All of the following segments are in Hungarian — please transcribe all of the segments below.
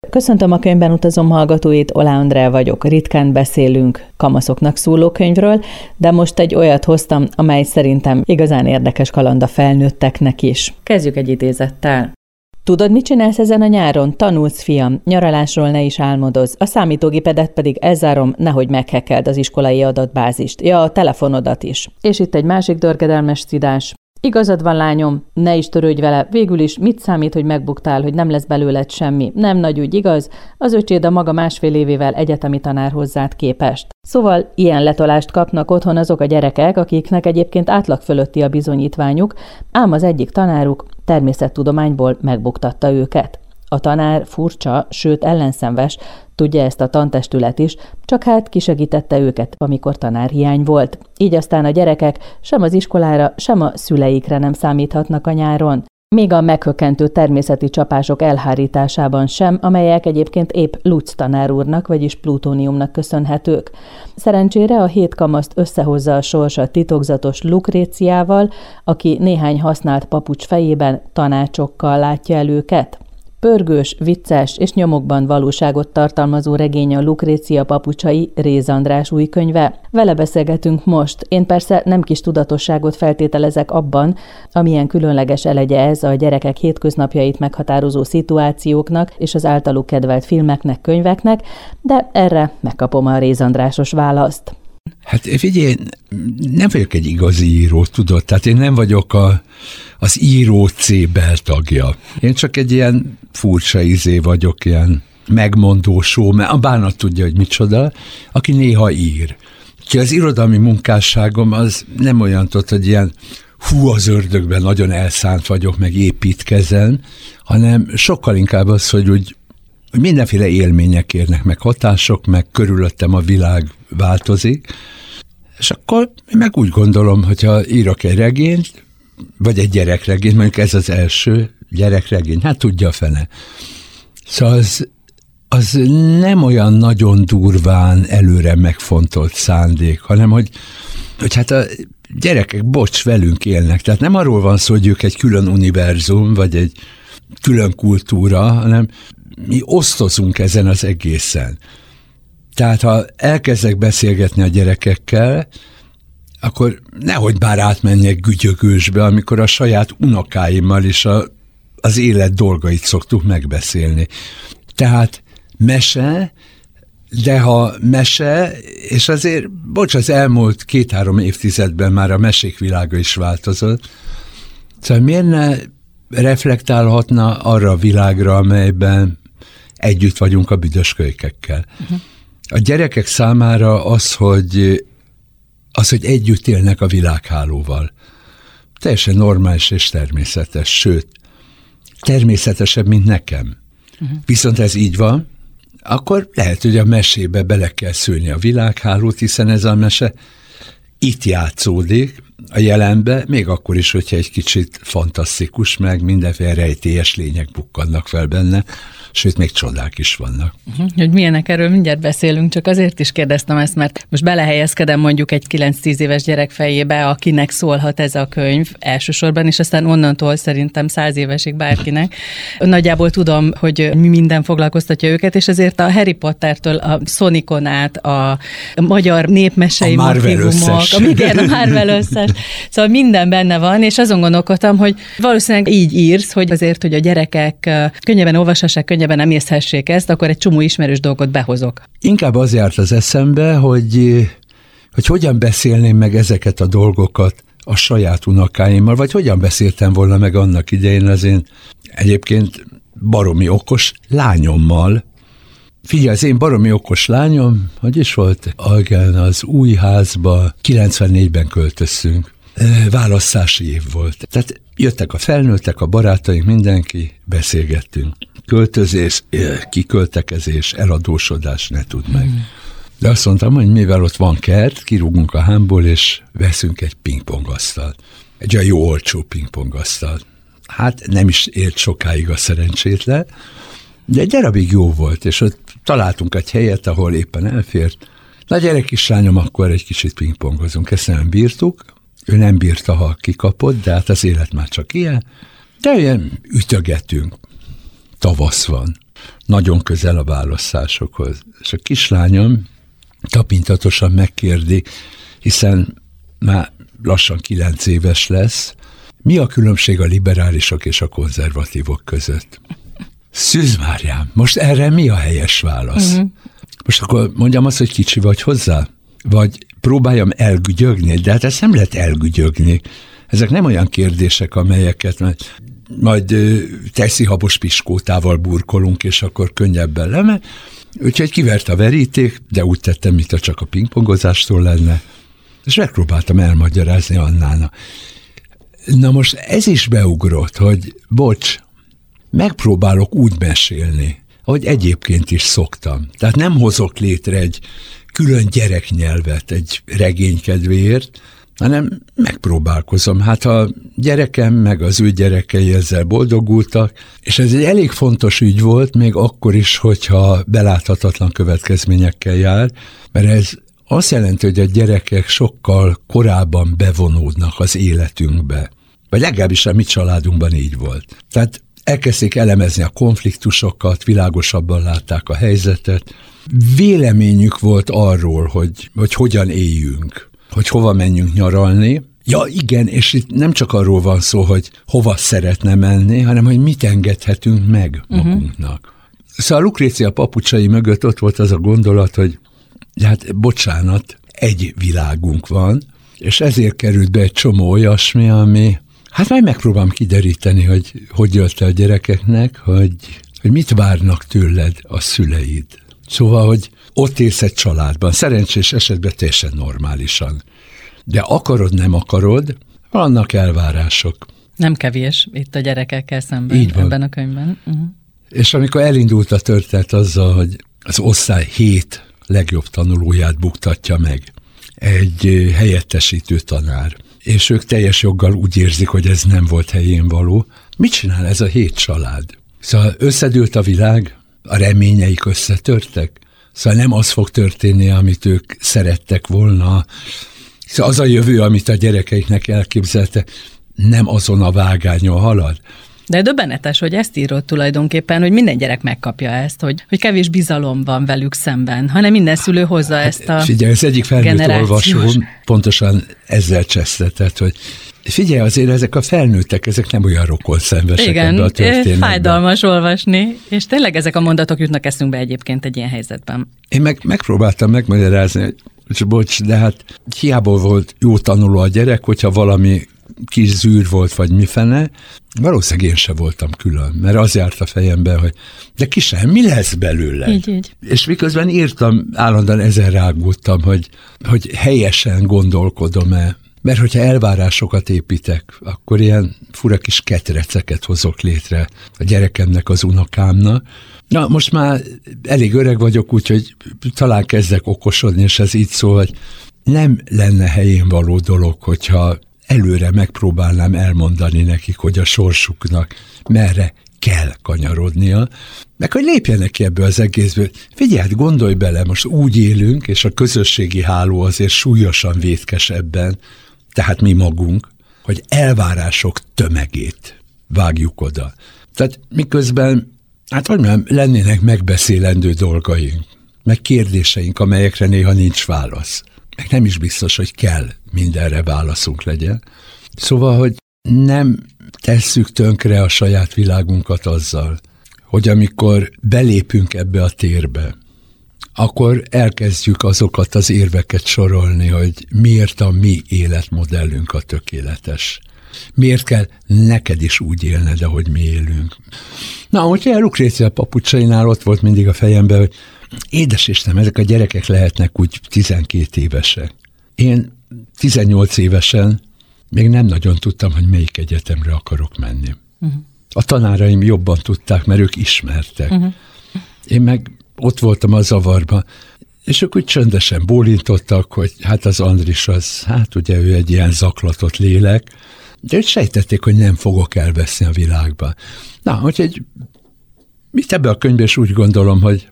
Köszöntöm a Könyvben utazom hallgatóit, Oláh Andrea vagyok. Ritkán beszélünk kamaszoknak szóló könyvről, de most egy olyat hoztam, amely szerintem igazán érdekes kaland a felnőtteknek is. Kezdjük egy idézettel. Tudod, mit csinálsz ezen a nyáron? Tanulsz, fiam, nyaralásról ne is álmodozz. A számítógépedet pedig elzárom, nehogy meghekkeld az iskolai adatbázist. Ja, a telefonodat is. És itt egy másik dörgedelmes szidás. Igazad van, lányom, ne is törődj vele, végül is mit számít, hogy megbuktál, hogy nem lesz belőled semmi? Nem nagy ügy, igaz? Az öcséd a maga 1,5 évével egyetemi tanár hozzád képest. Szóval ilyen letolást kapnak otthon azok a gyerekek, akiknek egyébként átlag fölötti a bizonyítványuk, ám az egyik tanáruk természettudományból megbuktatta őket. A tanár furcsa, sőt ellenszenves, tudja ezt a tantestület is, csak hát kisegítette őket, amikor tanárhiány volt. Így aztán a gyerekek sem az iskolára, sem a szüleikre nem számíthatnak a nyáron. Még a meghökkentő természeti csapások elhárításában sem, amelyek egyébként épp Lutz tanár úrnak, vagyis plutóniumnak köszönhetők. Szerencsére a 7 kamaszt összehozza a sors a titokzatos Lukréciával, aki néhány használt papucs fejében tanácsokkal látja el őket. Pörgős, vicces és nyomokban valóságot tartalmazó regény a Lukrécia papucsai, Réz András új könyve. Vele beszélgetünk most. Én persze nem kis tudatosságot feltételezek abban, amilyen különleges elegye ez a gyerekek hétköznapjait meghatározó szituációknak és az általuk kedvelt filmeknek, könyveknek, de erre megkapom a Réz Andrásos választ. Hát figyelj, nem vagyok egy igazi író, tudod, tehát én nem vagyok az író C beltagja. Én csak egy ilyen furcsa vagyok, ilyen megmondósó, mert a bánat tudja, hogy micsoda, aki néha ír. Úgyhogy az irodalmi munkásságom az nem olyan, hogy ilyen az ördögben nagyon elszánt vagyok, meg építkezem, hanem sokkal inkább az, hogy úgy mindenféle élmények érnek, meg hatások, meg körülöttem a világ változik, és akkor meg úgy gondolom, hogyha írok egy regényt, vagy egy gyerekregényt, mondjuk ez az első gyerekregény, hát tudja a fene. Szóval az nem olyan nagyon durván előre megfontolt szándék, hanem hogy hát a gyerekek, velünk élnek. Tehát nem arról van szó, hogy ők egy külön univerzum, vagy egy külön kultúra, hanem mi osztozunk ezen az egészen. Tehát ha elkezdek beszélgetni a gyerekekkel, akkor nehogy bár átmenjek gügyögősbe, amikor a saját unokáimmal is az élet dolgait szoktuk megbeszélni. Tehát mese, de ha mese, és azért, az elmúlt 2-3 évtizedben már a mesék világa is változott, szóval miért ne reflektálhatna arra a világra, amelyben együtt vagyunk a büdös kölykekkel. A gyerekek számára az, hogy együtt élnek a világhálóval, teljesen normális és természetes, sőt, természetesebb, mint nekem. Viszont ez így van, akkor lehet, hogy a mesébe bele kell szülni a világhálót, hiszen ez a mese itt játszódik, a jelenbe, még akkor is, hogyha egy kicsit fantasztikus, meg mindenféle rejtélyes lények bukkannak fel benne, sőt, még csodák is vannak. Hogy milyenek, erről mindjárt beszélünk, csak azért is kérdeztem ezt, mert most belehelyezkedem mondjuk egy 9-10 éves gyerek fejébe, akinek szólhat ez a könyv elsősorban, és aztán onnantól szerintem 100 évesig bárkinek. Nagyjából tudom, hogy mi minden foglalkoztatja őket, és ezért a Harry Pottertől a Sonicon át, a magyar népmesei motivumok, a Marvel összes. Szóval minden benne van, és azon gondolkodtam, hogy valószínűleg így írsz, hogy azért, hogy a gyerekek könnyebben olvashassák, könnyebben emészhessék ezt, akkor egy csomó ismerős dolgot behozok. Inkább az járt az eszembe, hogy hogyan beszélném meg ezeket a dolgokat a saját unokáimmal, vagy hogyan beszéltem volna meg annak idején az én egyébként baromi okos lányommal. Figyelj, az én baromi okos lányom, hogy is volt? Igen, az új házba 94-ben költöztünk. Választási év volt. Tehát jöttek a felnőttek, a barátaink, mindenki, beszélgettünk. Költözés, kiköltekezés, eladósodás, ne tudd meg. De azt mondtam, hogy mivel ott van kert, kirúgunk a hámból, és veszünk egy pingpongasztalt. Egy olyan jó olcsó pingpongasztalt. Hát nem is élt sokáig a szerencsétlen, de egy darabig jó volt, és ott találtunk egy helyet, ahol éppen elfért. Na gyere kislányom, akkor egy kicsit pingpongozunk. Ezt nem bírtuk, ő nem bírta, ha kikapott, de hát az élet már csak ilyen. De olyan ütögetünk. Tavasz van. nagyon közel a választásokhoz. És a kislányom tapintatosan megkérdi, hiszen már lassan 9 éves lesz, mi a különbség a liberálisok és a konzervatívok között? Szűz Máriám, most erre mi a helyes válasz? Uh-huh. Most akkor mondjam azt, hogy kicsi vagy hozzá? Vagy próbáljam elgügyögni? De hát ezt nem lehet elgügyögni. Ezek nem olyan kérdések, amelyeket majd teszihabos piskótával burkolunk, és akkor könnyebben lenne. Úgyhogy kivert a veríték, de úgy tettem, mintha csak a pingpongozástól lenne. És megpróbáltam elmagyarázni Annának. Na most ez is beugrott, hogy bocs, megpróbálok úgy mesélni, ahogy egyébként is szoktam. Tehát nem hozok létre egy külön gyereknyelvet egy regény kedvéért, hanem megpróbálkozom. Hát a gyerekem meg az ő gyerekei ezzel boldogultak, és ez egy elég fontos ügy volt, még akkor is, hogyha beláthatatlan következményekkel jár, mert ez azt jelenti, hogy a gyerekek sokkal korábban bevonódnak az életünkbe. Vagy legalábbis a mi családunkban így volt. Tehát elkezdték elemezni a konfliktusokat, világosabban látták a helyzetet. Véleményük volt arról, hogy hogyan éljünk, hogy hova menjünk nyaralni. Ja igen, és itt nem csak arról van szó, hogy hova szeretne menni, hanem hogy mit engedhetünk meg magunknak. Szóval a Lukrécia papucsai mögött ott volt az a gondolat, hogy hát bocsánat, egy világunk van, és ezért került be egy csomó olyasmi, ami, hát majd megpróbálom kideríteni, hogy jött el a gyerekeknek, hogy mit várnak tőled a szüleid. Szóval, hogy ott élsz egy családban, szerencsés esetben teljesen normálisan. De akarod, nem akarod, vannak elvárások. Nem kevés itt a gyerekekkel szemben ebben a könyvben. És amikor elindult a történet azzal, hogy az osztály 7 legjobb tanulóját buktatja meg egy helyettesítő tanár, és ők teljes joggal úgy érzik, hogy ez nem volt helyén való. Mit csinál ez a 7 család? Szóval összedőlt a világ, a reményeik összetörtek? Szóval nem az fog történni, amit ők szerettek volna. Szóval az a jövő, amit a gyerekeiknek elképzelte, nem azon a vágányon halad. De döbbenetes, hogy ezt írod tulajdonképpen, hogy minden gyerek megkapja ezt, hogy kevés bizalom van velük szemben, hanem minden szülő hozza ezt a figyelj, az egyik felnőtt olvasó pontosan ezzel csesztetett, hogy figyelj, azért ezek a felnőttek, ezek nem olyan rokolszenvesek ebbe a történetben. Igen, fájdalmas olvasni, és tényleg ezek a mondatok jutnak eszünkbe egyébként egy ilyen helyzetben. Én megpróbáltam megmagyarázni, hogy bocs, de hát hiába volt jó tanuló a gyerek, hogyha valami kis zűr volt, vagy mifene, valószínűleg én se voltam külön, mert az járt a fejembe, hogy de kisem, mi lesz belőle? Így. És miközben írtam, állandóan ezen rágódtam, hogy helyesen gondolkodom-e, mert hogyha elvárásokat építek, akkor ilyen fura kis ketreceket hozok létre a gyerekemnek, az unokámnak. Na, most már elég öreg vagyok, úgyhogy talán kezdek okosodni, és ez így szól, hogy nem lenne helyén való dolog, hogyha előre megpróbálnám elmondani nekik, hogy a sorsuknak merre kell kanyarodnia, meg hogy lépjenek ki ebből az egészből. Figyelj, hát gondolj bele, most úgy élünk, és a közösségi háló azért súlyosan vétkes ebben, tehát mi magunk, hogy elvárások tömegét vágjuk oda. Tehát miközben, hát hogy mondjam, lennének megbeszélendő dolgaink, meg kérdéseink, amelyekre néha nincs válasz. Meg nem is biztos, hogy kell mindenre válaszunk legyen. Szóval, hogy nem tesszük tönkre a saját világunkat azzal, hogy amikor belépünk ebbe a térbe, akkor elkezdjük azokat az érveket sorolni, hogy miért a mi életmodellünk a tökéletes. Miért kell neked is úgy élned, ahogy mi élünk. Na, hogyha a Lukrécia papucsainál ott volt mindig a fejemben, hogy édes Istenem, ezek a gyerekek lehetnek úgy 12 évesek. Én 18 évesen még nem nagyon tudtam, hogy melyik egyetemre akarok menni. A tanáraim jobban tudták, mert ők ismertek. Én meg ott voltam a zavarban, és ők úgy csöndesen bólintottak, hogy hát az Andris az, hát ugye ő egy ilyen zaklatott lélek, de ők sejtették, hogy nem fogok elveszni a világba. Na, úgyhogy itt ebbe a könyvben is úgy gondolom, hogy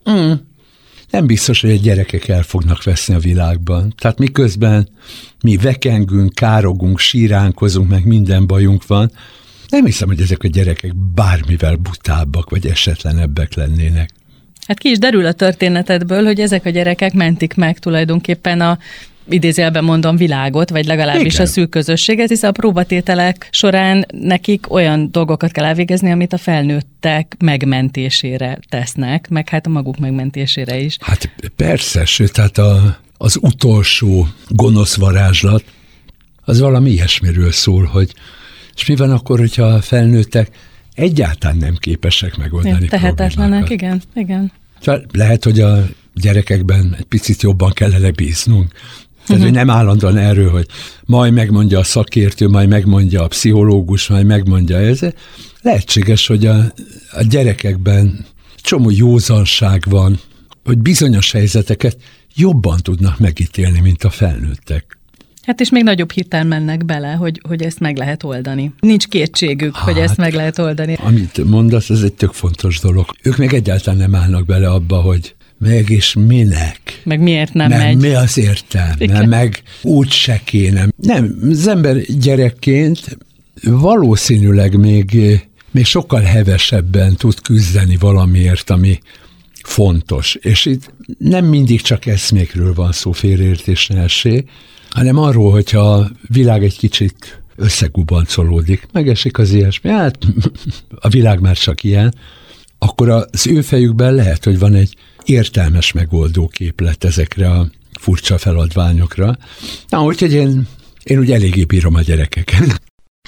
nem biztos, hogy a gyerekek el fognak veszni a világban. Tehát miközben mi vekengünk, károgunk, síránkozunk, meg minden bajunk van, Nem hiszem, hogy ezek a gyerekek bármivel butábbak, vagy esetlenebbek lennének. Hát ki is derül a történetedből, hogy ezek a gyerekek mentik meg tulajdonképpen a idézőjelben mondom világot, vagy legalábbis a szűk közösséget, hiszen a próbatételek során nekik olyan dolgokat kell elvégezni, amit a felnőttek megmentésére tesznek, meg hát a maguk megmentésére is. Hát persze, sőt, hát az utolsó gonosz varázslat, az valami ilyesmiről szól, hogy és mi van akkor, hogyha a felnőttek egyáltalán nem képesek megoldani tehetetlenek, problémákat. igen. Lehet, hogy a gyerekekben egy picit jobban kellene bíznunk. Tehát, hogy nem állandóan erről, hogy majd megmondja a szakértő, majd megmondja a pszichológus, majd megmondja ez. Lehetséges, hogy a gyerekekben csomó józanság van, hogy bizonyos helyzeteket jobban tudnak megítélni, mint a felnőttek. Hát és még nagyobb hittel mennek bele, hogy ezt meg lehet oldani. Nincs kétségük, hogy ezt meg lehet oldani. Amit mondasz, ez egy tök fontos dolog. Ők meg egyáltalán nem állnak bele abba, hogy meg és minek. Meg miért nem megy. Mi az értelme, meg úgy se kéne. Nem, az ember gyerekként valószínűleg még sokkal hevesebben tud küzdeni valamiért, ami fontos. És itt nem mindig csak eszmékről van szó, félreértés ne essék, hanem arról, hogyha a világ egy kicsit összegubancolódik, megesik az ilyesmi, hát a világ már csak ilyen, akkor az ő fejükben lehet, hogy van egy értelmes megoldó képlet ezekre a furcsa feladványokra. Na, úgyhogy én úgy eléggé bírom a gyerekeket.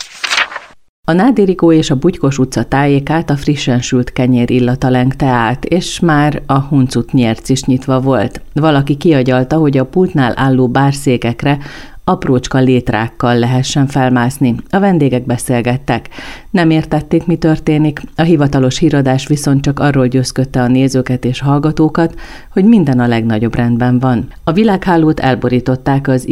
A Nádérikó és a Bugykos utca tájékát a frissen sült kenyér illata lengte át, és már a Huncut nyerc is nyitva volt. Valaki kiagyalta, hogy a pultnál álló bárszékekre aprócska létrákkal lehessen felmászni. A vendégek beszélgettek. Nem értették, mi történik. A hivatalos híradás viszont csak arról győzködte a nézőket és hallgatókat, hogy minden a legnagyobb rendben van. A világhálót elborították az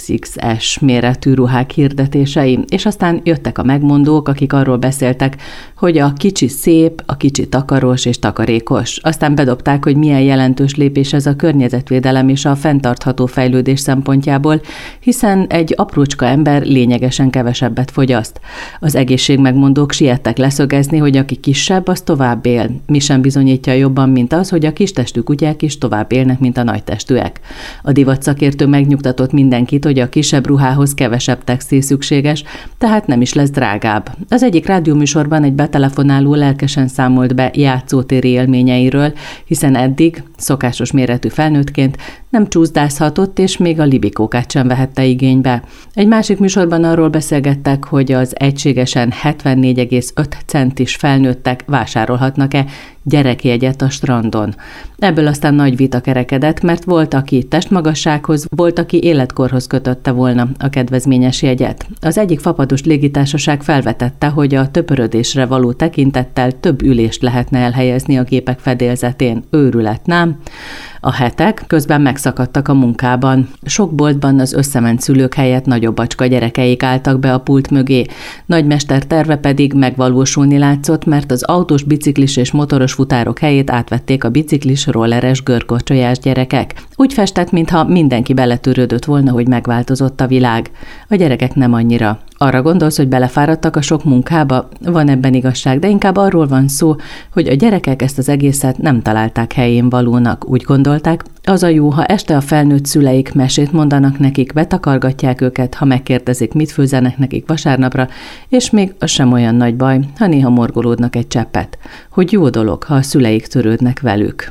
XXXS méretű ruhák hirdetései, és aztán jöttek a megmondók, akik arról beszéltek, hogy a kicsi szép, a kicsi takaros és takarékos. Aztán bedobták, hogy milyen jelentős lépés ez a környezetvédelem és a fenntartható fejlődés szempontjából, hiszen egy aprócska ember lényegesen kevesebbet fogyaszt. Az egészségmegmondók siettek leszögezni, hogy aki kisebb, az tovább él. Mi sem bizonyítja jobban, mint az, hogy a kistestű kutyák is tovább élnek, mint a nagytestűek. A divatszakértő megnyugtatott mindenkit, hogy a kisebb ruhához kevesebb textil szükséges, tehát nem is lesz drágább. Az egyik rádióműsorban egy betelefonáló lelkesen számolt be játszótéri élményeiről, hiszen eddig, szokásos méretű felnőttként nem csúszdázhatott, és még a libikókát sem vehette igénybe. Egy másik műsorban arról beszélgettek, hogy az egységesen 74,5 centis felnőttek vásárolhatnak-e gyerekjegyet a strandon. Ebből aztán nagy vita kerekedett, mert volt, aki testmagassághoz, volt, aki életkorhoz kötötte volna a kedvezményes jegyet. Az egyik fapados légitársaság felvetette, hogy a töpörödésre való tekintettel több ülést lehetne elhelyezni a gépek fedélzetén. Őrület, nem? A hetek közben megszakadtak a munkában. Sok boltban az összement szülők helyett nagyobb bacska gyerekeik álltak be a pult mögé. Nagymester terve pedig megvalósulni látszott, mert az autós, biciklis és motoros futárok helyét átvették a biciklis, rolleres, görkocsolyás gyerekek. Úgy festett, mintha mindenki beletörődött volna, hogy megváltozott a világ. A gyerekek nem annyira. Arra gondolsz, hogy belefáradtak a sok munkába? Van ebben igazság, de inkább arról van szó, hogy a gyerekek ezt az egészet nem találták helyén valónak. Úgy gondolták, az a jó, ha este a felnőtt szüleik mesét mondanak nekik, betakargatják őket, ha megkérdezik, mit főzenek nekik vasárnapra, és még az sem olyan nagy baj, ha néha morgolódnak egy cseppet. Hogy jó dolog, ha a szüleik törődnek velük.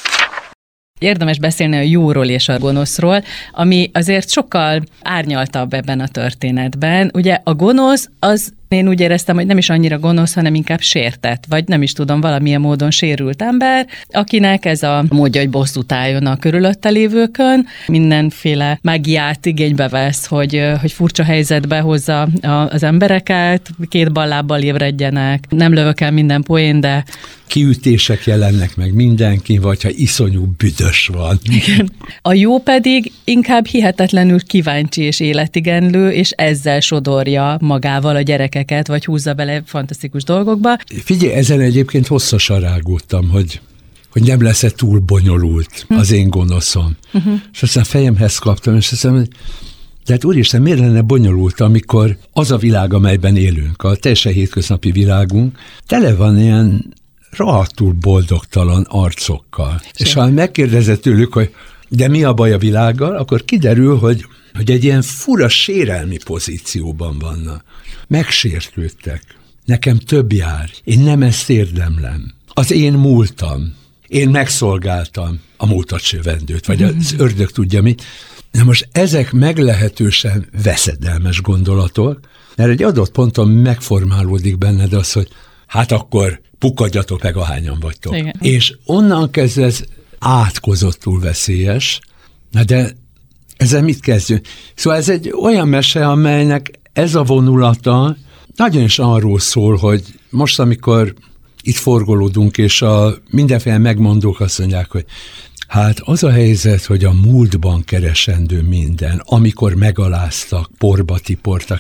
Érdemes beszélni a jóról és a gonoszról, ami azért sokkal árnyaltabb ebben a történetben. Ugye a gonosz, az én úgy éreztem, hogy nem is annyira gonosz, hanem inkább sértett, vagy nem is tudom, valamilyen módon sérült ember, akinek ez a módja, hogy bosszút álljon a körülötte lévőkön, mindenféle mágiát igénybe vesz, hogy furcsa helyzetbe hozza az embereket, két ballábbal ébredjenek, nem lövök el minden poén, de... Kiütések jelennek meg mindenki, vagy ha iszonyú büdös van. Igen. A jó pedig inkább hihetetlenül kíváncsi és életigenlő, és ezzel sodorja magával a gyerekeket, vagy húzza bele fantasztikus dolgokba. Figyelj, ezen egyébként hosszasan rágódtam, hogy nem lesz-e túl bonyolult az én gonoszom. És aztán fejemhez kaptam, és azt mondom, hogy De hát úristen, miért lenne bonyolult, amikor az a világ, amelyben élünk, a teljesen hétköznapi világunk, tele van ilyen rohadtul boldogtalan arcokkal. És ha megkérdezed tőlük, hogy de mi a baj a világgal, akkor kiderül, hogy egy ilyen fura sérelmi pozícióban vannak. Megsértődtek. Nekem több jár. Én nem ezt érdemlem. Az én múltam. Én megszolgáltam a múltat sövendőt, vagy az ördög tudja mit. Na most ezek meglehetősen veszedelmes gondolatok, mert egy adott ponton megformálódik benned az, hogy hát akkor pukkadjatok meg, ahányan vagytok. Igen. És onnan kezdve ez átkozottul veszélyes, na de ezzel mit kezdjünk? Szóval ez egy olyan mese, amelynek ez a vonulata nagyon is arról szól, hogy most, amikor itt forgolódunk, és a mindenféle megmondók azt mondják, hogy hát az a helyzet, hogy a múltban keresendő minden, amikor megaláztak, porba tiportak,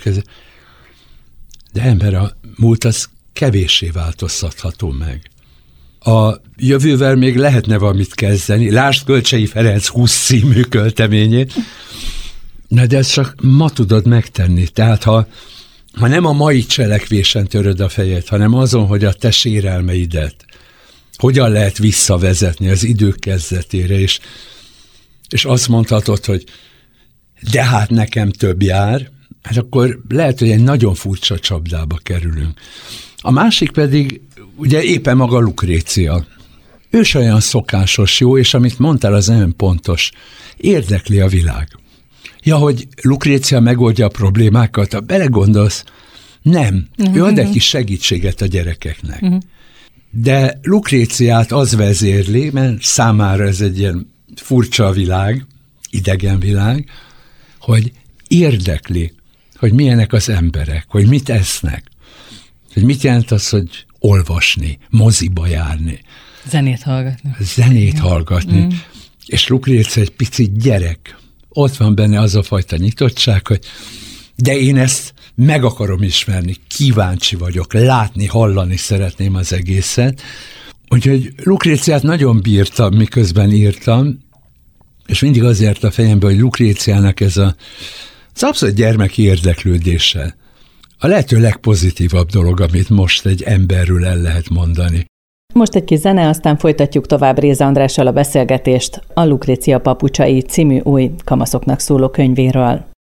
de ember, a múlt az kevéssé változtatható meg. A jövővel még lehetne valamit kezdeni. Lásd Kölcsei Ferenc 20 című költeményét. De ezt csak ma tudod megtenni. Tehát ha nem a mai cselekvésen töröd a fejed, hanem azon, hogy a te sérelmeidet hogyan lehet visszavezetni az idők kezdetére, és azt mondhatod, hogy de hát nekem több jár, hát akkor lehet, hogy egy nagyon furcsa csapdába kerülünk. A másik pedig ugye éppen maga Lukrécia. Ő is olyan szokásos jó, és amit mondtál, az nagyon pontos. Érdekli a világ. Ja, hogy Lukrécia megoldja a problémákat, ha belegondolsz, nem. Ő ad egy kis segítséget a gyerekeknek. De Lukréciát az vezérli, mert számára ez egy ilyen furcsa világ, idegen világ, hogy érdekli, hogy milyenek az emberek, hogy mit esznek, hogy mit jelent az, hogy olvasni, moziba járni. Zenét hallgatni. És Lukrécia egy pici gyerek. Ott van benne az a fajta nyitottság, hogy de én ezt meg akarom ismerni, kíváncsi vagyok, látni, hallani szeretném az egészet. Úgyhogy Lukréciát nagyon bírtam, miközben írtam, és mindig az járt a fejembe, hogy Lukréciának ez az abszolút gyermeki érdeklődése a lehető legpozitívabb dolog, amit most egy emberről el lehet mondani. Most egy kis zene, aztán folytatjuk tovább Réza Andrással a beszélgetést a Lukrécia papucsai című új kamaszoknak szóló könyvéről.